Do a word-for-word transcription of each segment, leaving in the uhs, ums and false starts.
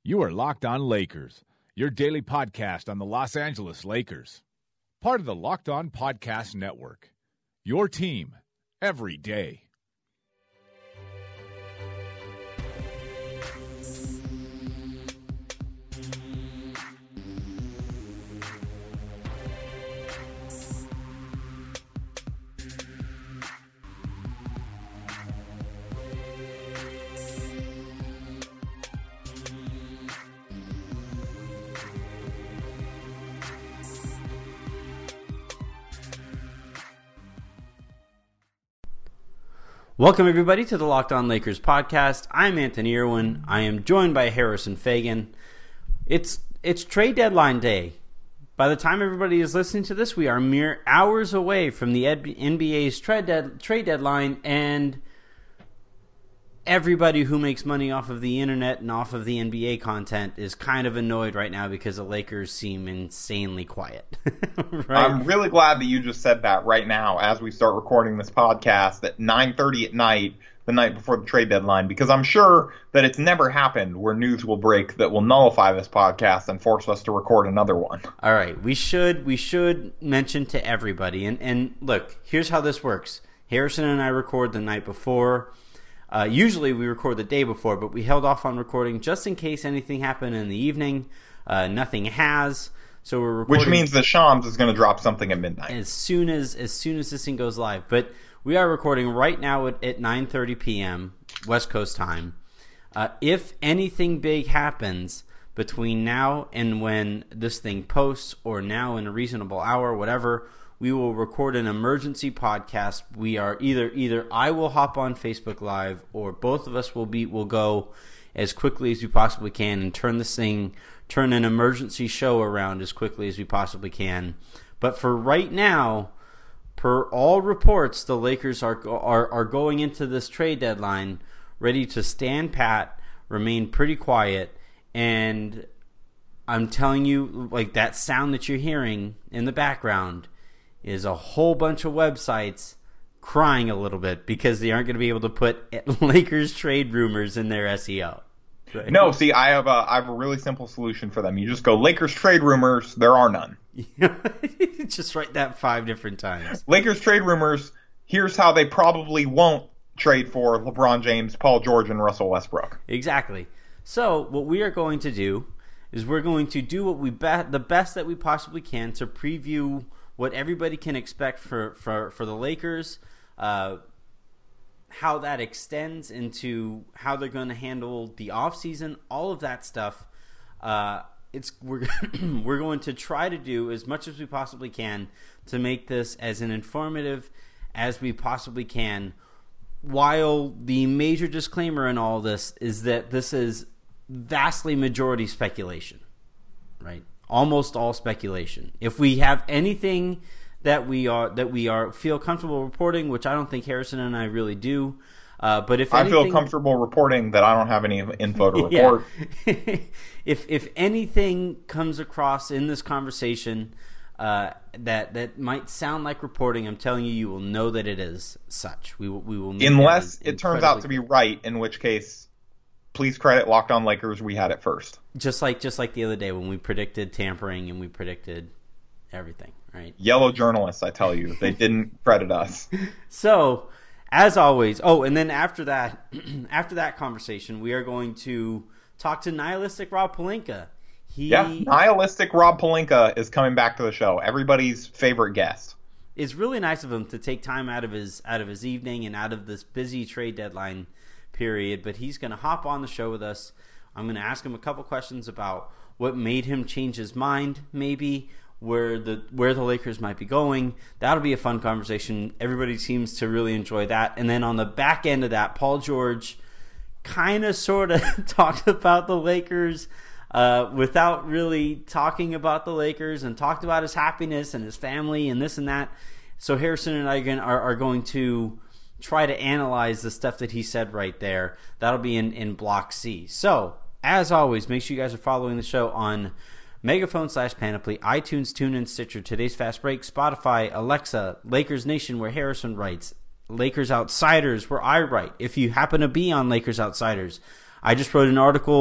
You are Locked On Lakers, your daily podcast on the Los Angeles Lakers. Part of the Locked On Podcast Network, your team every day. Welcome, everybody, to the Locked On Lakers podcast. I'm Anthony Irwin. I am joined by Harrison Fagan. It's it's trade deadline day. By the time everybody is listening to this, we are mere hours away from the N B A's trade, dead, trade deadline, and everybody who makes money off of the internet and off of the N B A content is kind of annoyed right now because the Lakers seem insanely quiet. Right? I'm really glad that you just said that right now as we start recording this podcast at nine thirty at night, the night before the trade deadline, because I'm sure that it's never happened where news will break that will nullify this podcast and force us to record another one. All right, we should we should mention to everybody, and, and look, here's how this works. Harrison and I record the night before. Uh, usually we record the day before, but we held off on recording just in case anything happened in the evening. Uh, nothing has, so we're recording. Which means that Shams is going to drop something at midnight as soon as as soon as this thing goes live. But we are recording right now at, at nine thirty p.m. West Coast time. Uh, if anything big happens between now and when this thing posts, or now in a reasonable hour, whatever, we will record an emergency podcast. We are either either I will hop on Facebook Live, or both of us will be will go as quickly as we possibly can and turn this thing, turn an emergency show around as quickly as we possibly can. But for right now, per all reports, the Lakers are are are going into this trade deadline ready to stand pat, remain pretty quiet, and I'm telling you, like, that sound that you're hearing in the background is a whole bunch of websites crying a little bit because they aren't going to be able to put Lakers trade rumors in their S E O. Right? No, see, I have a I have a really simple solution for them. You just go Lakers trade rumors. There are none. Just write that five different times. Lakers trade rumors. Here's how they probably won't trade for LeBron James, Paul George, and Russell Westbrook. Exactly. So what we are going to do is we're going to do what we be- the best that we possibly can to preview what everybody can expect for, for, for the Lakers, uh, how that extends into how they're going to handle the offseason, all of that stuff. Uh, it's we're we're going to try to do as much as we possibly can to make this as an informative as we possibly can, while the major disclaimer in all this is that this is vastly majority speculation, right? Almost all speculation. If we have anything that we are that we are feel comfortable reporting, which I don't think Harrison and I really do, uh, but if I anything, feel comfortable reporting that I don't have any info to report. Yeah. if if anything comes across in this conversation uh, that that might sound like reporting, I'm telling you, you will know that it is such. We will we will unless it turns out to be right, in which case, please credit Locked On Lakers. We had it first. Just like just like the other day when we predicted tampering and we predicted everything, right? Yellow journalists, I tell you, they didn't credit us. So, as always, oh, and then after that, after that conversation, we are going to talk to nihilistic Rob Pelinka. He, yeah, nihilistic Rob Pelinka is coming back to the show. Everybody's favorite guest. It's really nice of him to take time out of his out of his evening and out of this busy trade deadline period, but he's going to hop on the show with us. I'm going to ask him a couple questions about what made him change his mind, maybe where the where the Lakers might be going. That'll be a fun conversation. Everybody seems to really enjoy that. And then on the back end of that, Paul George kind of sort of talked about the Lakers uh, without really talking about the Lakers, and talked about his happiness and his family and this and that. So Harrison and I are, are going to try to analyze the stuff that he said right there. That'll be in, in Block C. So, as always, make sure you guys are following the show on Megaphone slash Panoply, iTunes, TuneIn, Stitcher, Today's Fast Break, Spotify, Alexa, Lakers Nation, where Harrison writes, Lakers Outsiders, where I write. If you happen to be on Lakers Outsiders, I just wrote an article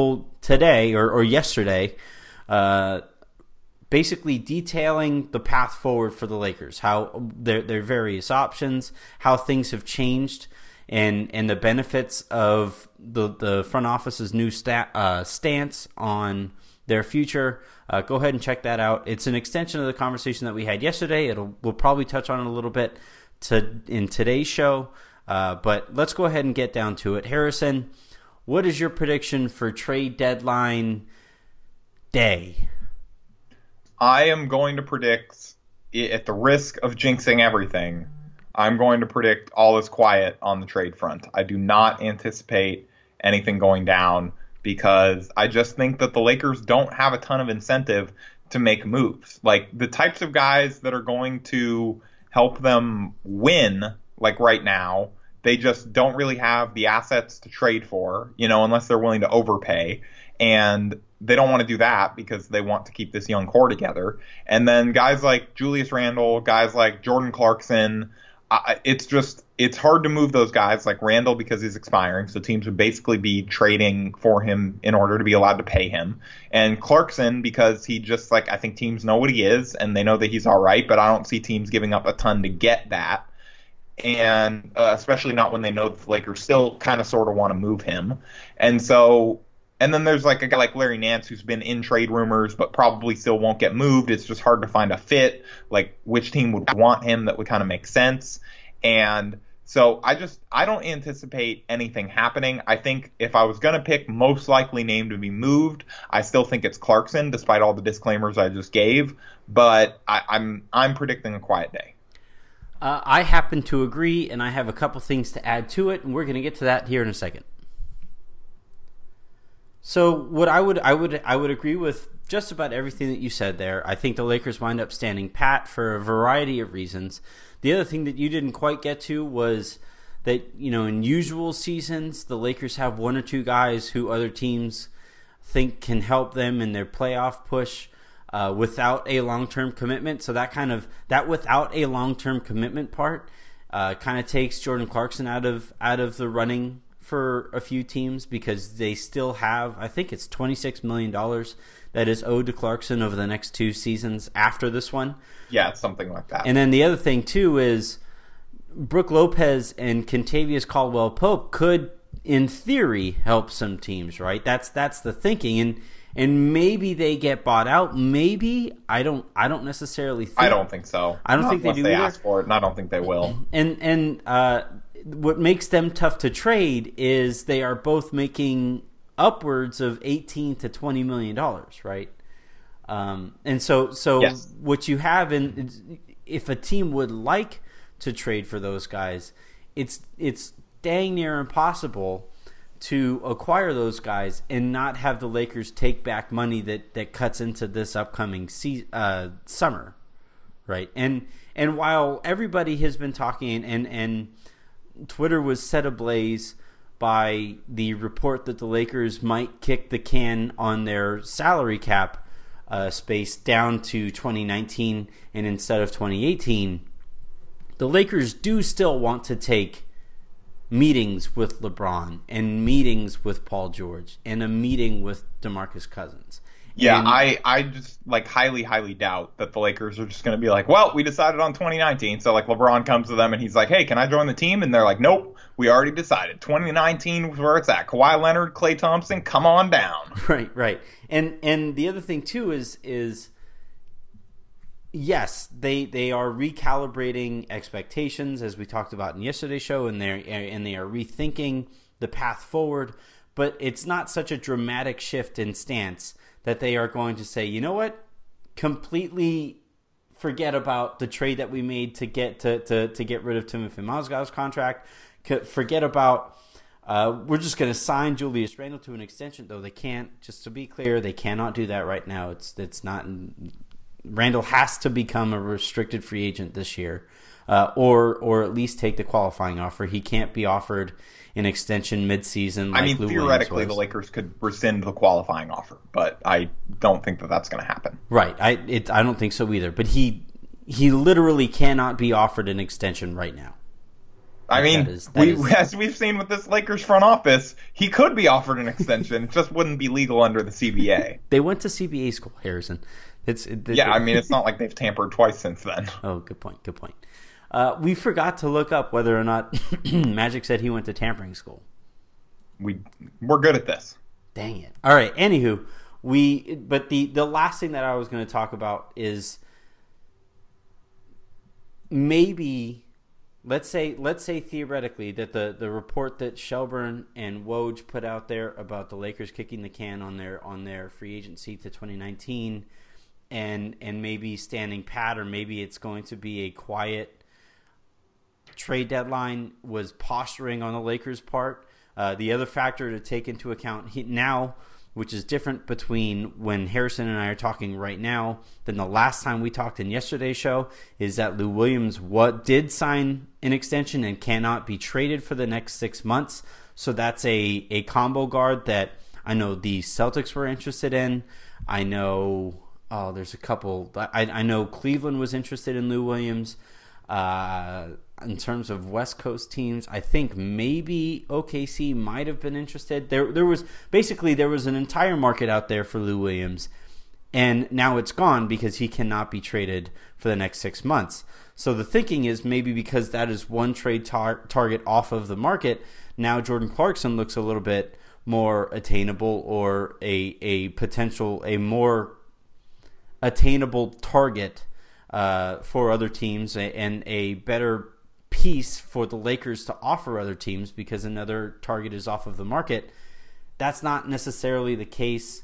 today or, or yesterday, uh, basically detailing the path forward for the Lakers, how their their various options, how things have changed, and and the benefits of the the front office's new sta- uh, stance on their future. Uh, go ahead and check that out. It's an extension of the conversation that we had yesterday. It'll we'll probably touch on it a little bit to in today's show, uh, but let's go ahead and get down to it. Harrison, what is your prediction for trade deadline day? I am going to predict, at the risk of jinxing everything, I'm going to predict all is quiet on the trade front. I do not anticipate anything going down because I just think that the Lakers don't have a ton of incentive to make moves. Like, the types of guys that are going to help them win, like right now, they just don't really have the assets to trade for, you know, unless they're willing to overpay. And they don't want to do that because they want to keep this young core together. And then guys like Julius Randle, guys like Jordan Clarkson, uh, it's just, it's hard to move those guys like Randle because he's expiring. So teams would basically be trading for him in order to be allowed to pay him. And Clarkson, because he just like, I think teams know what he is and they know that he's all right, but I don't see teams giving up a ton to get that. And uh, especially not when they know the Lakers still kind of sort of want to move him. And so, and then there's like a guy like Larry Nance who's been in trade rumors but probably still won't get moved. It's just hard to find a fit, like which team would want him that would kind of make sense. And so I just, I don't anticipate anything happening. I think if I was going to pick most likely name to be moved, I still think it's Clarkson, despite all the disclaimers I just gave. But I, I'm I'm predicting a quiet day. Uh, I happen to agree, and I have a couple things to add to it, and we're going to get to that here in a second. So, what I would I would I would agree with just about everything that you said there. I think the Lakers wind up standing pat for a variety of reasons. The other thing that you didn't quite get to was that, you know, in usual seasons, the Lakers have one or two guys who other teams think can help them in their playoff push. Uh, without a long-term commitment. So that kind of, that without a long-term commitment part uh, kind of takes Jordan Clarkson out of out of the running for a few teams because they still have, I think it's twenty-six million dollars that is owed to Clarkson over the next two seasons after this one. Yeah, it's something like that. And then the other thing too is Brook Lopez and Kentavious Caldwell-Pope could, in theory, help some teams, right? That's that's the thinking. And And maybe they get bought out. Maybe I don't. I don't necessarily. think I don't think so. I don't Not think they do. They either. ask for it, and I don't think they will. And and uh, what makes them tough to trade is they are both making upwards of eighteen to twenty million dollars, right? Um, and so so yes. What you have in, if a team would like to trade for those guys, it's it's dang near impossible to acquire those guys and not have the Lakers take back money that, that cuts into this upcoming se- uh, summer, right? And and while everybody has been talking and, and Twitter was set ablaze by the report that the Lakers might kick the can on their salary cap uh, space down to twenty nineteen and instead of twenty eighteen, the Lakers do still want to take meetings with LeBron and meetings with Paul George and a meeting with DeMarcus Cousins. Yeah, and, I, I just like highly, highly doubt that the Lakers are just going to be like, well, we decided on twenty nineteen. So like LeBron comes to them and he's like, hey, can I join the team? And they're like, nope, we already decided. twenty nineteen is where it's at. Kawhi Leonard, Klay Thompson, come on down. Right, right. And and the other thing too is is yes, they they are recalibrating expectations as we talked about in yesterday's show, and they and they are rethinking the path forward. But it's not such a dramatic shift in stance that they are going to say, you know what, completely forget about the trade that we made to get to to, to get rid of Timothy Mozgov's contract. Forget about. Uh, we're just going to sign Julius Randle to an extension, though they can't. Just to be clear, they cannot do that right now. It's it's not. Randle has to become a restricted free agent this year, uh, or or at least take the qualifying offer. He can't be offered an extension midseason. Like I mean, Lou theoretically, the Lakers could rescind the qualifying offer, but I don't think that that's going to happen. Right. I it, I don't think so either. But he he literally cannot be offered an extension right now. I mean, that is, that we, is... as we've seen with this Lakers front office, he could be offered an extension. It just wouldn't be legal under the C B A. They went to C B A school, Harrison. It's it, yeah, they... I mean, it's not like they've tampered twice since then. Oh, good point. Good point. Uh, we forgot to look up whether or not Magic said he went to tampering school. We we're good at this. Dang it! All right. Anywho, we but the the last thing that I was going to talk about is maybe. Let's say, let's say theoretically that the, the report that Shelburne and Woj put out there about the Lakers kicking the can on their on their free agency to twenty nineteen, and and maybe standing pat, or maybe it's going to be a quiet trade deadline, was posturing on the Lakers' part. Uh, the other factor to take into account he, now, which is different between when Harrison and I are talking right now than the last time we talked in yesterday's show, is that Lou Williams what did sign an extension and cannot be traded for the next six months. So that's a, a combo guard that I know the Celtics were interested in. I know oh, there's a couple. I, I know Cleveland was interested in Lou Williams. Uh, in terms of West Coast teams, I think maybe O K C might have been interested. There, there was basically there was an entire market out there for Lou Williams, and now it's gone because he cannot be traded for the next six months. So the thinking is maybe because that is one trade tar- target off of the market, now Jordan Clarkson looks a little bit more attainable, or a a potential a more attainable target uh, for other teams, and a better piece for the Lakers to offer other teams because another target is off of the market. That's not necessarily the case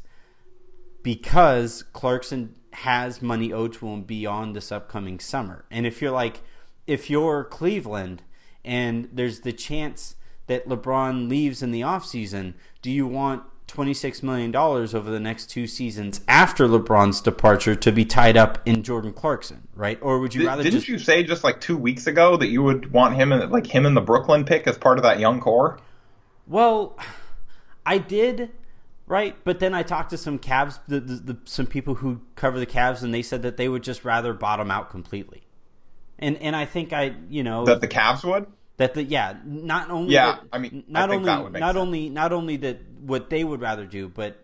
because Clarkson has money owed to him beyond this upcoming summer. And if you're like, if you're Cleveland and there's the chance that LeBron leaves in the offseason, do you want twenty-six million dollars over the next two seasons after LeBron's departure to be tied up in Jordan Clarkson, right? Or would you Did, rather didn't just... you say just like two weeks ago that you would want him and like him in the Brooklyn pick as part of that young core? Well, I did, right? But then I talked to some Cavs, the, the, the, some people who cover the Cavs, and they said that they would just rather bottom out completely. And and I think I, you know... That the Cavs would? That the yeah, not only yeah, that, I mean, not I think only that would make not sense. only not only that what they would rather do, but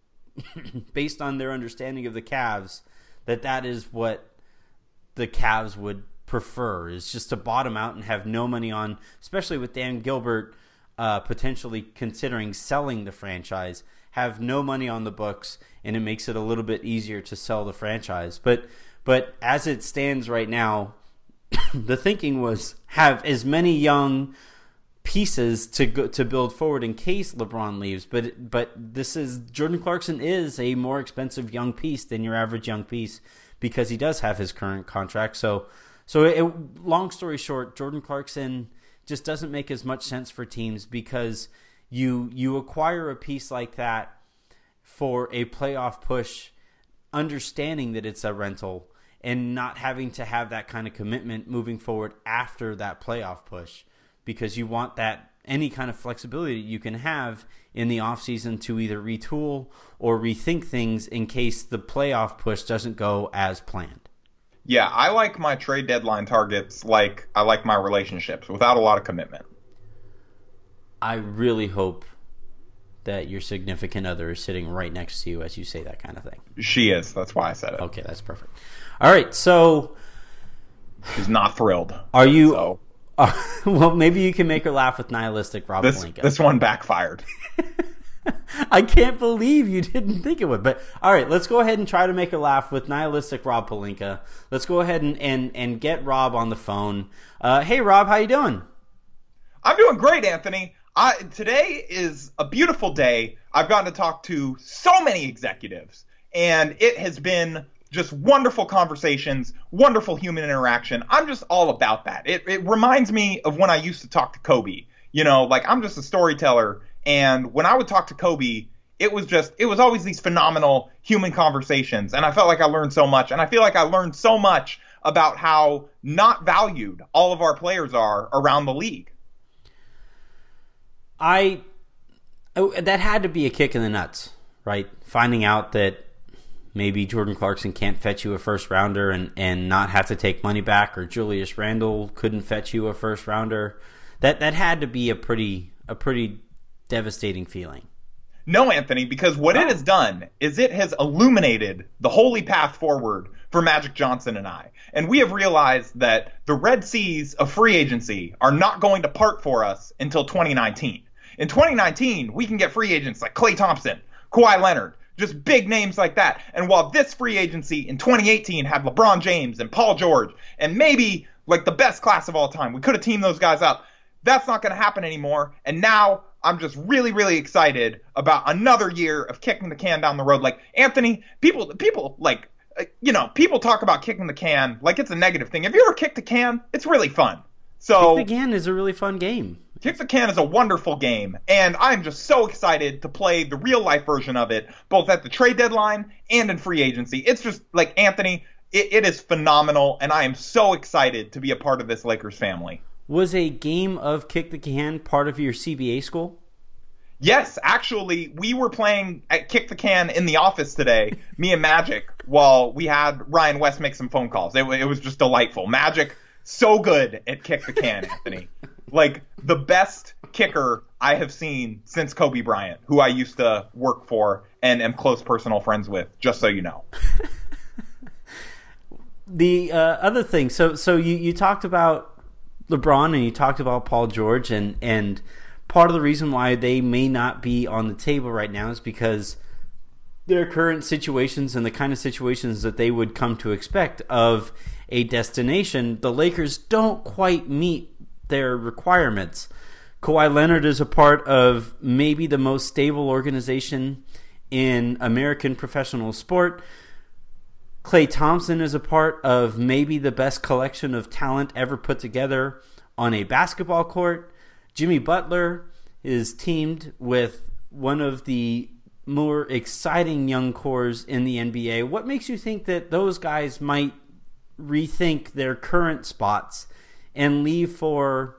based on their understanding of the Cavs, that that is what the Cavs would prefer, is just to bottom out and have no money on, especially with Dan Gilbert uh, potentially considering selling the franchise, have no money on the books, and it makes it a little bit easier to sell the franchise. But but as it stands right now, the thinking was have as many young pieces to go, to build forward in case LeBron leaves. But but this is Jordan Clarkson is a more expensive young piece than your average young piece because he does have his current contract. So so it, long story short, Jordan Clarkson just doesn't make as much sense for teams because you you acquire a piece like that for a playoff push, understanding that it's a rental, and not having to have that kind of commitment moving forward after that playoff push, because you want that any kind of flexibility that you can have in the offseason to either retool or rethink things in case the playoff push doesn't go as planned. Yeah, I like my trade deadline targets like I like my relationships, without a lot of commitment. I really hope that your significant other is sitting right next to you as you say that kind of thing. She is. That's why I said it. Okay, that's perfect. All right, so she's not thrilled. Are you? So. Uh, well, maybe you can make her laugh with nihilistic Rob This Pelinka. this one backfired. I can't believe you didn't think it would. But all right, let's go ahead and try to make her laugh with nihilistic Rob Pelinka. Let's go ahead and and, and get Rob on the phone. Uh, hey, Rob, how you doing? I'm doing great, Anthony. I, today is a beautiful day. I've gotten to talk to so many executives, and it has been just wonderful conversations, wonderful human interaction. I'm just all about that. It, it reminds me of when I used to talk to Kobe. You know, like I'm just a storyteller, and when I would talk to Kobe, it was just, it was always these phenomenal human conversations, and I felt like I learned so much, and I feel like I learned so much about how not valued all of our players are around the league. I that had to be a kick in the nuts, right? Finding out that maybe Jordan Clarkson can't fetch you a first rounder and, and not have to take money back, or Julius Randle couldn't fetch you a first rounder. that that had to be a pretty a pretty devastating feeling. No, Anthony, because what oh. it has done is it has illuminated the holy path forward for Magic Johnson and I. And we have realized that the Red Seas of free agency are not going to part for us until twenty nineteen. In twenty nineteen, we can get free agents like Klay Thompson, Kawhi Leonard, just big names like that. And while this free agency in twenty eighteen had LeBron James and Paul George and maybe like the best class of all time, we could have teamed those guys up. That's not going to happen anymore. And now I'm just really, really excited about another year of kicking the can down the road. Like, Anthony, people, people like, you know, people talk about kicking the can like it's a negative thing. Have you ever kicked the can? It's really fun. So Kick the Can is a really fun game. Kick the Can is a wonderful game, and I'm just so excited to play the real-life version of it, both at the trade deadline and in free agency. It's just, like, Anthony, it, it is phenomenal, and I am so excited to be a part of this Lakers family. Was a game of Kick the Can part of your C B A school? Yes, actually, we were playing at Kick the Can in the office today, me and Magic, while we had Ryan West make some phone calls. It, it was just delightful. Magic, so good at Kick the Can, Anthony. Like, the best kicker I have seen since Kobe Bryant, who I used to work for and am close personal friends with, just so you know. The uh, other thing, so so you, you talked about LeBron and you talked about Paul George, and, and part of the reason why they may not be on the table right now is because their current situations and the kind of situations that they would come to expect of a destination, the Lakers don't quite meet their requirements. Kawhi Leonard is a part of maybe the most stable organization in American professional sport. Klay Thompson is a part of maybe the best collection of talent ever put together on a basketball court. Jimmy Butler is teamed with one of the more exciting young cores in the N B A. What makes you think that those guys might rethink their current spots and leave for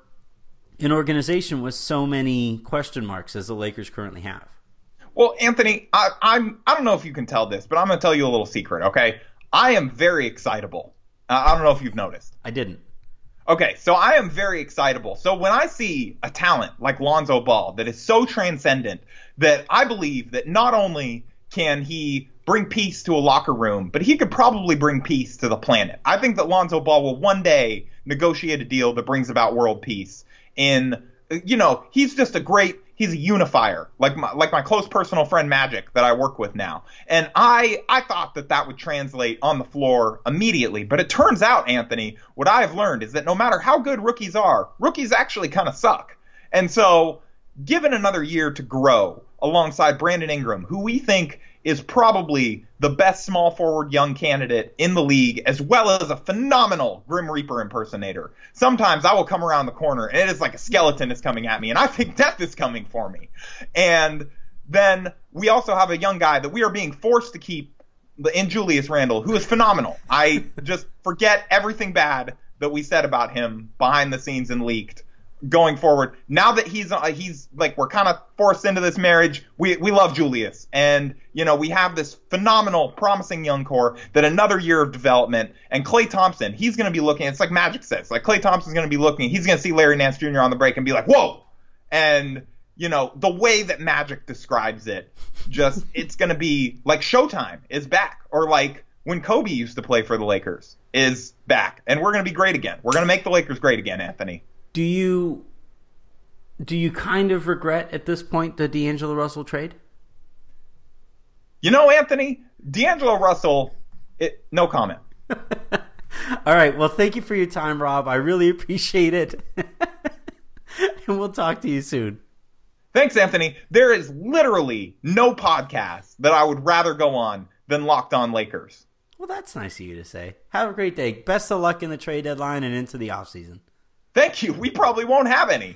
an organization with so many question marks as the Lakers currently have? Well, Anthony, I, I'm I don't know if you can tell this, but I'm going to tell you a little secret, okay? I am very excitable. Uh, I don't know if you've noticed. I didn't. Okay, so I am very excitable. So when I see a talent like Lonzo Ball that is so transcendent that I believe that not only can he bring peace to a locker room, but he could probably bring peace to the planet. I think that Lonzo Ball will one day negotiate a deal that brings about world peace. In, you know, he's just a great, he's a unifier, like my, like my close personal friend Magic that I work with now. And I, I thought that that would translate on the floor immediately. But it turns out, Anthony, what I have learned is that no matter how good rookies are, rookies actually kind of suck. And so given another year to grow alongside Brandon Ingram, who we think is probably the best small forward young candidate in the league, as well as a phenomenal Grim Reaper impersonator. Sometimes I will come around the corner and it is like a skeleton is coming at me and I think death is coming for me. And then we also have a young guy that we are being forced to keep in Julius Randle, who is phenomenal. I just forget everything bad that we said about him behind the scenes and leaked. Going forward, now that he's uh, he's like we're kind of forced into this marriage, we we love Julius, and you know we have this phenomenal, promising young core that another year of development. And Klay Thompson, he's going to be looking. It's like Magic says, like Klay Thompson's going to be looking. He's going to see Larry Nance Junior on the break and be like, "Whoa!" And you know the way that Magic describes it, just it's going to be like Showtime is back, or like when Kobe used to play for the Lakers is back, and we're going to be great again. We're going to make the Lakers great again, Anthony. Do you do you kind of regret at this point the D'Angelo Russell trade? You know, Anthony, D'Angelo Russell, it, no comment. All right. Well, thank you for your time, Rob. I really appreciate it. And we'll talk to you soon. Thanks, Anthony. There is literally no podcast that I would rather go on than Locked On Lakers. Well, that's nice of you to say. Have a great day. Best of luck in the trade deadline and into the offseason. Thank you. We probably won't have any.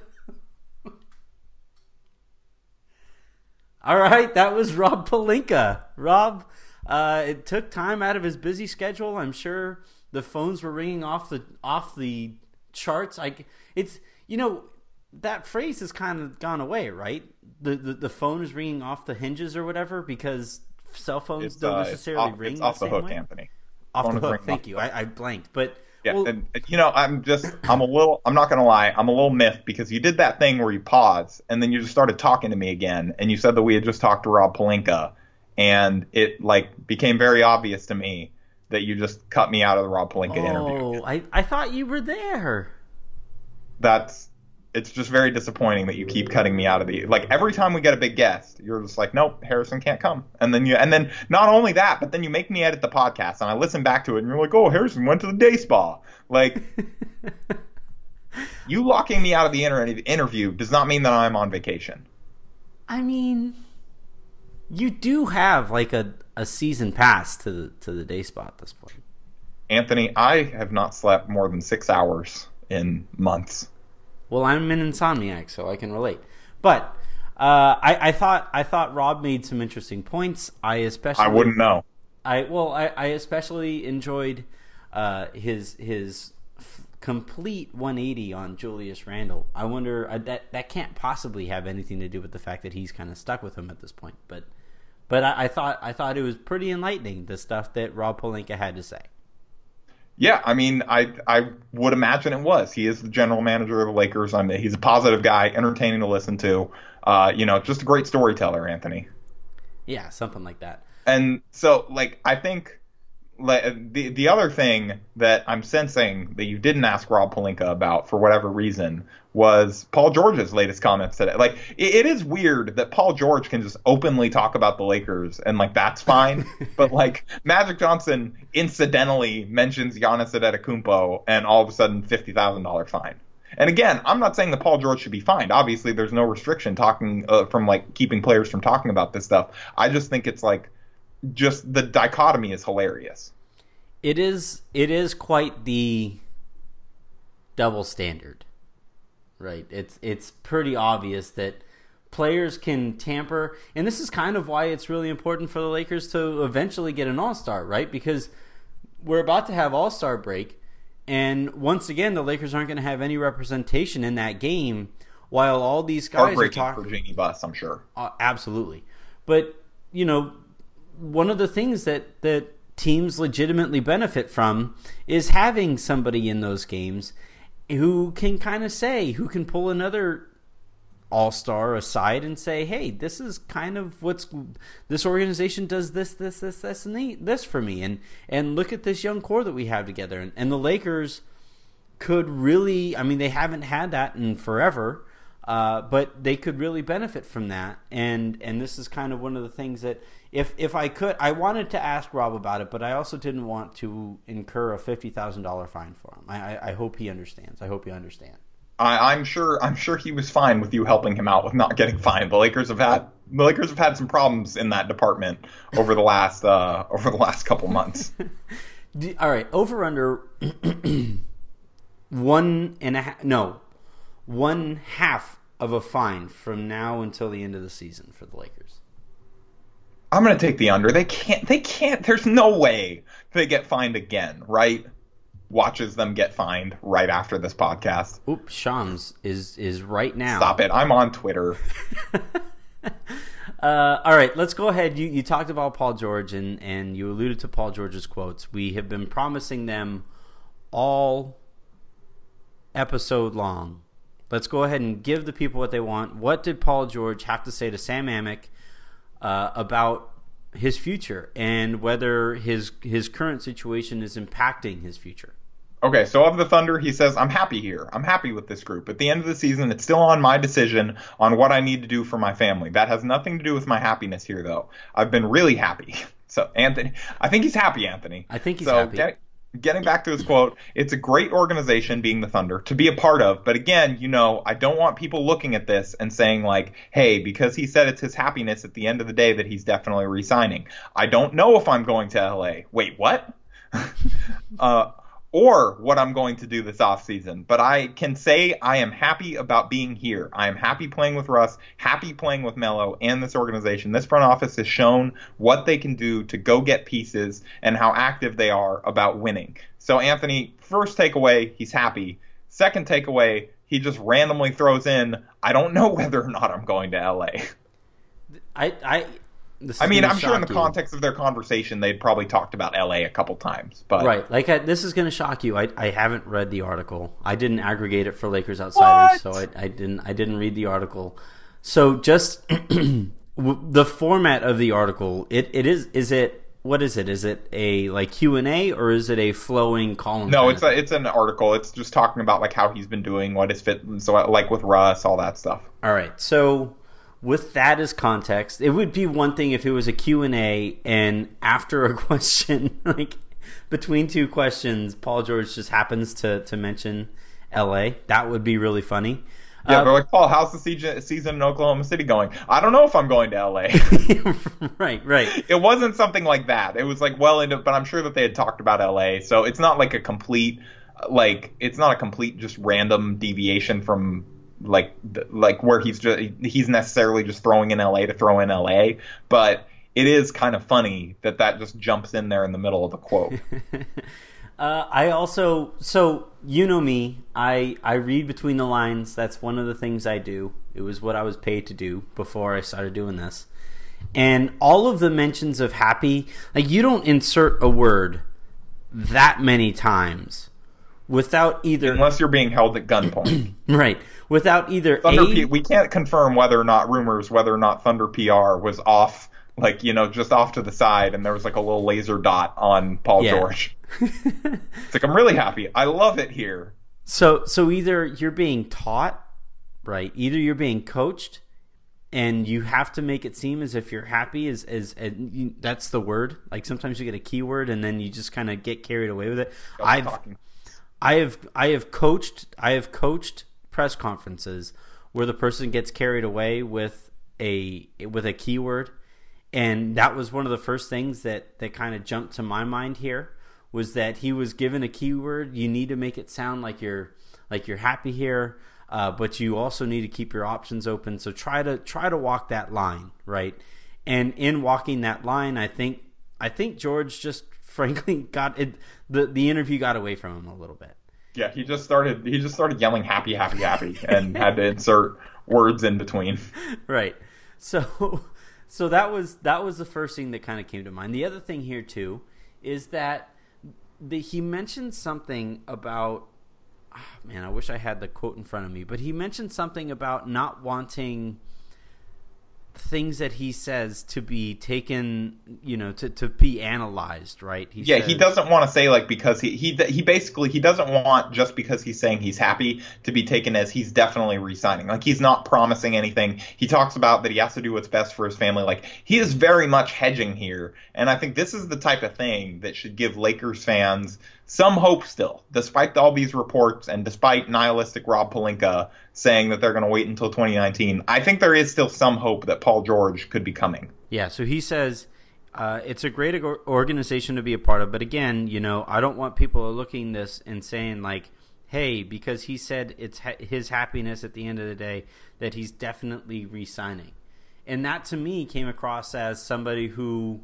All right. That was Rob Pelinka. Rob, uh, it took time out of his busy schedule. I'm sure the phones were ringing off the off the charts. I, it's, you know, that phrase has kind of gone away, right? The the, the phone is ringing off the hinges or whatever because cell phones it's, don't uh, necessarily it's off, ring it's the off the same hook, way. Anthony. Off phone the hook. Thank off you. the hook. I, I blanked. But Yeah, Well, and you know, I'm just, I'm a little, I'm not gonna lie, I'm a little miffed because you did that thing where you pause and then you just started talking to me again, and you said that we had just talked to Rob Pelinka, and it like became very obvious to me that you just cut me out of the Rob Pelinka interview. Oh, I, I thought you were there. That's, it's just very disappointing that you keep cutting me out of the, like every time we get a big guest, you're just like, nope, Harrison can't come. And then you, and then not only that, but then you make me edit the podcast and I listen back to it and you're like, oh, Harrison went to the day spa. Like, you locking me out of the inter- interview does not mean that I'm on vacation. I mean, you do have like a, a season pass to the, to the day spa at this point. Anthony, I have not slept more than six hours in months. Well, I'm an insomniac, so I can relate. But uh, I, I thought I thought Rob made some interesting points. I especially I wouldn't know. I well, I, I especially enjoyed uh, his his f- complete one eighty on Julius Randle. I wonder uh, that that can't possibly have anything to do with the fact that he's kind of stuck with him at this point. But but I, I thought I thought it was pretty enlightening, the stuff that Rob Pelinka had to say. Yeah, I mean, I I would imagine it was. He is the general manager of the Lakers. I mean, he's a positive guy, entertaining to listen to. Uh, you know, just a great storyteller, Anthony. Yeah, something like that. And so, like, I think like, the the other thing that I'm sensing that you didn't ask Rob Pelinka about for whatever reason was Paul George's latest comments today. Like, it, it is weird that Paul George can just openly talk about the Lakers and, like, that's fine. But, like, Magic Johnson incidentally mentions Giannis Antetokounmpo and all of a sudden fifty thousand dollars fine. And again, I'm not saying that Paul George should be fined. Obviously, there's no restriction talking uh, from, like, keeping players from talking about this stuff. I just think it's, like, just the dichotomy is hilarious. It is it is quite the double standard, right? It's it's pretty obvious that players can tamper, and this is kind of why it's really important for the Lakers to eventually get an All-Star, right? Because we're about to have All-Star break, and once again, the Lakers aren't going to have any representation in that game while all these guys are talking. For Jeannie Buss, I'm sure. Uh, absolutely. But, you know, one of the things that, that teams legitimately benefit from is having somebody in those games who can kind of say, who can pull another all-star aside and say, hey, this is kind of what's, this organization does this, this, this, this, and this for me. And, and look at this young core that we have together. And, and the Lakers could really, I mean, they haven't had that in forever, uh, but they could really benefit from that. And, and this is kind of one of the things that, If if I could, I wanted to ask Rob about it, but I also didn't want to incur a fifty thousand dollars fine for him. I, I, I hope he understands. I hope you understand. I, I'm sure I'm sure he was fine with you helping him out with not getting fined. The Lakers have had the Lakers have had some problems in that department over the last uh, over the last couple months. All right, over under one and a half. No, one half of a fine from now until the end of the season for the Lakers. I'm going to take the under. They can't, they can't, there's no way they get fined again, right? Watches them get fined right after this podcast. Oops, Shams is, is right now. Stop it. I'm on Twitter. uh, all right, let's go ahead. You, you talked about Paul George and, and you alluded to Paul George's quotes. We have been promising them all episode long. Let's go ahead and give the people what they want. What did Paul George have to say to Sam Amick Uh, about his future and whether his his current situation is impacting his future? Okay, so of the Thunder, he says, I'm happy here. I'm happy with this group. At the end of the season, it's still on my decision on what I need to do for my family. That has nothing to do with my happiness here, though. I've been really happy. So, Anthony, I think he's happy, Anthony. I think he's so, happy. Get, Getting back to his quote, it's a great organization, being the Thunder, to be a part of. But again, you know, I don't want people looking at this and saying like, hey, because he said it's his happiness at the end of the day that he's definitely re-signing. I don't know if I'm going to L A. Wait, what? uh, or what I'm going to do this offseason. But I can say I am happy about being here. I am happy playing with Russ, happy playing with Melo and this organization. This front office has shown what they can do to go get pieces and how active they are about winning. So, Anthony, first takeaway, he's happy. Second takeaway, he just randomly throws in, I don't know whether or not I'm going to L A. I, I this I is mean, gonna I'm sure in the shock you. context of their conversation, they'd probably talked about L A a couple times. But Right. Like, I, this is going to shock you. I, I haven't read the article. I didn't aggregate it for Lakers Outsiders, What? so I, I didn't I didn't read the article. So just the format of the article, it, it is is it what is it? Is it a like Q and A or is it a flowing column? No, kind it's of a, it's an article. It's just talking about like how he's been doing, what his fit, so like with Russ, all that stuff. All right. So with that as context, it would be one thing if it was a Q and A and after a question, like between two questions, Paul George just happens to, to mention L A. That would be really funny. Yeah, Uh, they're like, Paul, how's the season, season in Oklahoma City going? I don't know if I'm going to L A. right, right. It wasn't something like that. It was like well into, but I'm sure that they had talked about L A. So it's not like a complete, like it's not a complete just random deviation from like like where he's just he's necessarily just throwing in L A to throw in L A. But it is kind of funny that that just jumps in there in the middle of the quote. Uh, I also, so you know me, I, I read between the lines. That's one of the things I do. It was what I was paid to do before I started doing this. And all of the mentions of happy, like you don't insert a word that many times without either, Unless you're being held at gunpoint. right, without either Thunder a, P- we can't confirm whether or not rumors, whether or not Thunder P R was off, like, you know, just off to the side, and there was like a little laser dot on Paul Yeah. George. It's like, I'm really happy. I love it here. So so either you're being taught, right? Either you're being coached, and you have to make it seem as if you're happy. As as and you, that's the word. Like sometimes you get a keyword, and then you just kind of get carried away with it. Stop I've talking. I have I have coached I have coached press conferences where the person gets carried away with a with a keyword, and that was one of the first things that that kind of jumped to my mind here. Was that he was given a keyword? You need to make it sound like you're like you're happy here, uh, but you also need to keep your options open. So try to try to walk that line, right? And in walking that line, I think I think George just frankly got it. The the interview got away from him a little bit. Yeah, he just started. He just started yelling "happy, happy, happy," and had to insert words in between. Right. So so that was that was the first thing that kind of came to mind. The other thing here too is that. The, he mentioned something about, oh man, I wish I had the quote in front of me, but he mentioned something about not wanting things that he says to be taken, you know, to, to be analyzed, right? He Yeah, says, he doesn't want to say like because he he he basically he doesn't want just because he's saying he's happy to be taken as he's definitely re-signing. Like he's not promising anything. He talks about that he has to do what's best for his family. Like he is very much hedging here, and I think this is the type of thing that should give Lakers fans some hope still, despite all these reports and despite nihilistic Rob Pelinka saying that they're going to wait until twenty nineteen. I think there is still some hope that Paul George could be coming. Yeah, so he says uh, it's a great or- organization to be a part of, but again, you know, I don't want people looking this and saying like, hey, because he said it's ha- his happiness at the end of the day that he's definitely re-signing. And that to me came across as somebody who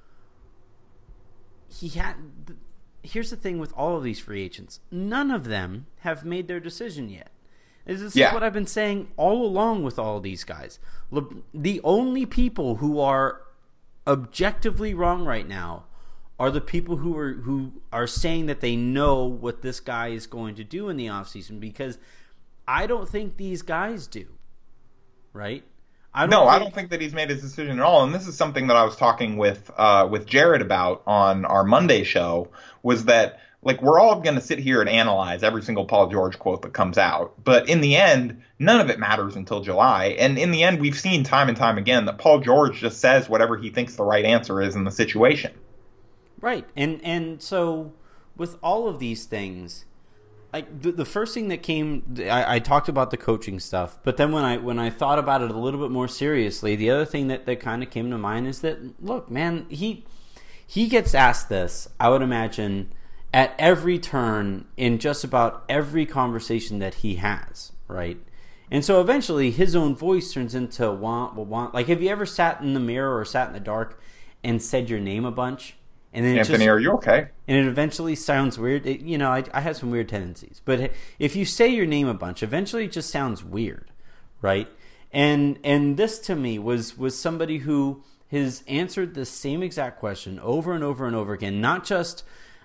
he had. Here's the thing with all of these free agents. None of them have made their decision yet. This is Yeah. what I've been saying all along with all of these guys. Le- the only people who are objectively wrong right now are the people who are who are saying that they know what this guy is going to do in the offseason, because I don't think these guys do. Right? I don't no, think, I don't think that he's made his decision at all. And this is something that I was talking with uh, with Jared about on our Monday show, was that like we're all going to sit here and analyze every single Paul George quote that comes out. But in the end, none of it matters until July. And in the end, we've seen time and time again that Paul George just says whatever he thinks the right answer is in the situation. Right. And and so with all of these things, like the, the first thing that came, I, I talked about the coaching stuff, but then when I when I thought about it a little bit more seriously, the other thing that, that kind of came to mind is that, look, man, he he gets asked this, I would imagine, at every turn in just about every conversation that he has, right? And so eventually his own voice turns into want, want. Like, have you ever sat in the mirror or sat in the dark and said your name a bunch? And then it Anthony, just, are you okay? and it eventually sounds weird. It, you know, I, I have some weird tendencies. But if you say your name a bunch, eventually it just sounds weird, right? And and this to me was was somebody who has answered the same exact question over and over and over again, not just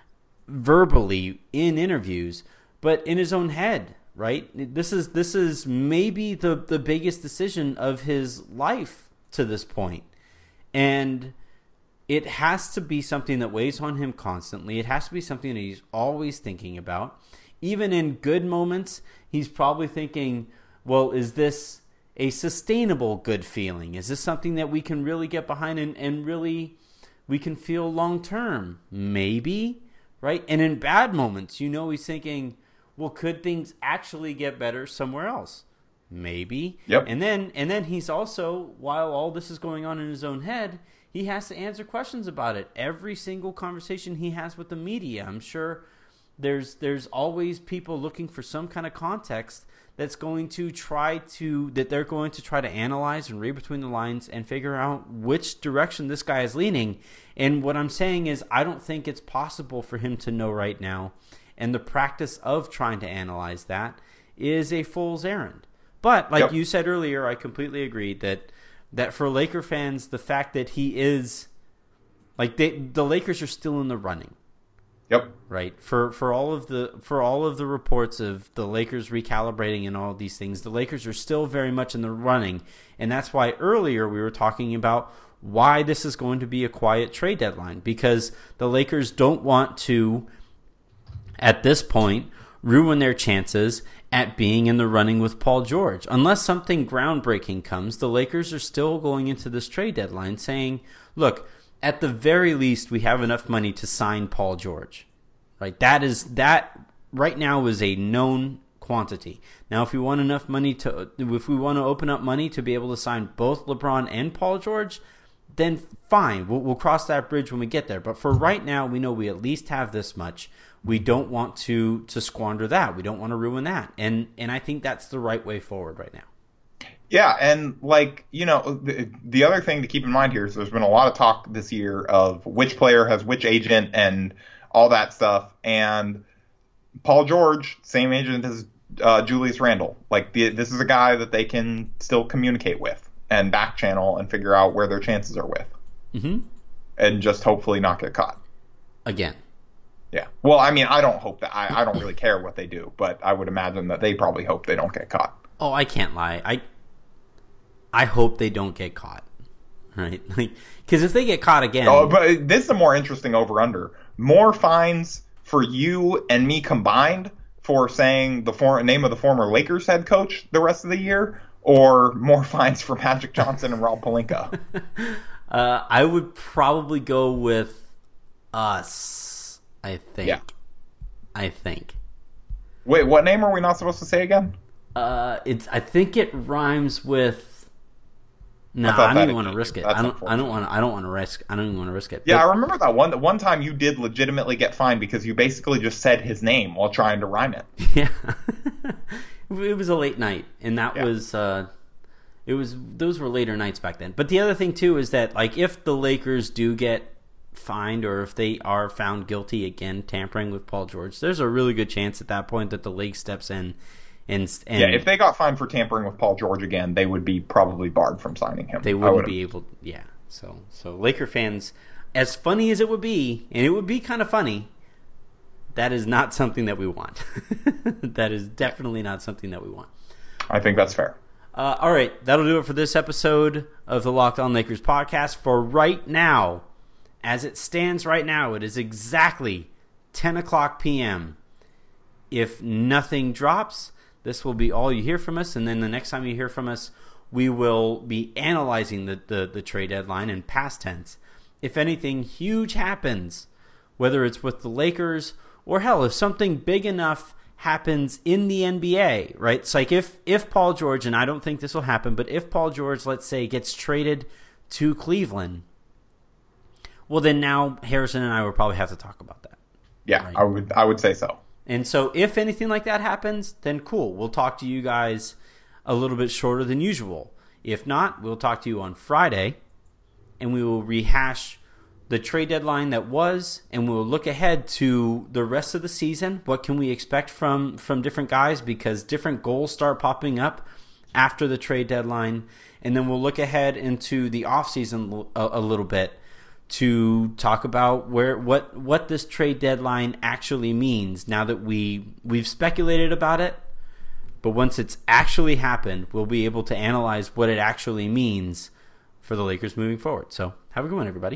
verbally in interviews, but in his own head, right? This is this is maybe the, the biggest decision of his life to this point. And it has to be something that weighs on him constantly. It has to be something that he's always thinking about. Even in good moments, he's probably thinking, well, is this a sustainable good feeling? Is this something that we can really get behind and, and really we can feel long term? Maybe, right? And in bad moments, you know, he's thinking, well, could things actually get better somewhere else? Maybe. Yep. And then and then he's also, while all this is going on in his own head, he has to answer questions about it. Every single conversation he has with the media, I'm sure there's there's always people looking for some kind of context that's going to try to that they're going to try to analyze and read between the lines and figure out which direction this guy is leaning. And what I'm saying is, I don't think it's possible for him to know right now. And the practice of trying to analyze that is a fool's errand. But like yep. you said earlier, I completely agree that that for Laker fans, the fact that he is like they, the Lakers are still in the running. Yep. Right. For for all of the for all of the reports of the Lakers recalibrating and all these things, the Lakers are still very much in the running, and that's why earlier we were talking about why this is going to be a quiet trade deadline, because the Lakers don't want to, at this point, ruin their chances at being in the running with Paul George. Unless something groundbreaking comes, the Lakers are still going into this trade deadline saying, look, at the very least, we have enough money to sign Paul George. Right? That is that right now is a known quantity. Now, if we want enough money to, if we want to open up money to be able to sign both LeBron and Paul George, then fine, we'll, we'll cross that bridge when we get there. But for right now, we know we at least have this much. We don't want to to squander that. We don't want to ruin that. And and I think that's the right way forward right now. Yeah, and like, you know, the, the other thing to keep in mind here is there's been a lot of talk this year of which player has which agent and all that stuff. And Paul George, same agent as uh, Julius Randle. Like, the, this is a guy that they can still communicate with and back channel and figure out where their chances are with. Mm-hmm. And just hopefully not get caught. Again. Yeah. Well, I mean, I don't hope that. I, I don't really care what they do, but I would imagine that they probably hope they don't get caught. Oh, I can't lie. I I hope they don't get caught. Right? Like, because if they get caught again. Oh, but this is a more interesting over-under. More fines for you and me combined for saying the for, name of the former Lakers head coach the rest of the year, or more fines for Magic Johnson and Rob Pelinka? uh, I would probably go with us. I think. Yeah. I think. Wait, what name are we not supposed to say again? Uh, it's. I think it rhymes with. No, nah, I, I don't even want to risk it. I don't. I don't want. I don't want to risk. I don't even want to risk it. Yeah, but, I remember that one. One time you did legitimately get fined because you basically just said his name while trying to rhyme it. Yeah. It was a late night, and that yeah. was. Uh, it was. Those were later nights back then. But the other thing too is that, like, if the Lakers do get fined, or if they are found guilty again tampering with Paul George, there's a really good chance at that point that the league steps in and, and yeah, if they got fined for tampering with Paul George again, they would be probably barred from signing him. They wouldn't be able. Yeah, so so Laker fans, as funny as it would be, and it would be kind of funny, that is not something that we want. That is definitely not something that we want. I think that's fair. Uh, all right, that'll do it for this episode of the Locked On Lakers podcast. For right now, as it stands right now, it is exactly ten o'clock p.m. If nothing drops, this will be all you hear from us, and then the next time you hear from us, we will be analyzing the, the, the trade deadline in past tense. If anything huge happens, whether it's with the Lakers, or hell, if something big enough happens in the N B A, right? It's like if, if Paul George, and I don't think this will happen, but if Paul George, let's say, gets traded to Cleveland, well, then now Harrison and I will probably have to talk about that. Yeah, right? I would I would say so. And so if anything like that happens, then cool. We'll talk to you guys a little bit shorter than usual. If not, we'll talk to you on Friday, and we will rehash the trade deadline that was, and we'll look ahead to the rest of the season. What can we expect from, from different guys? Because different goals start popping up after the trade deadline, and then we'll look ahead into the offseason a, a little bit to talk about where what what this trade deadline actually means now that we we've speculated about it, but once it's actually happened, we'll be able to analyze what it actually means for the Lakers moving forward. So have a good one, everybody.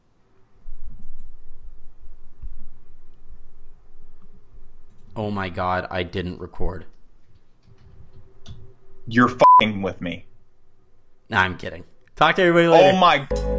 Oh my God, I didn't record. You're f***ing with me. Nah, I'm kidding. Talk to everybody later. Oh my...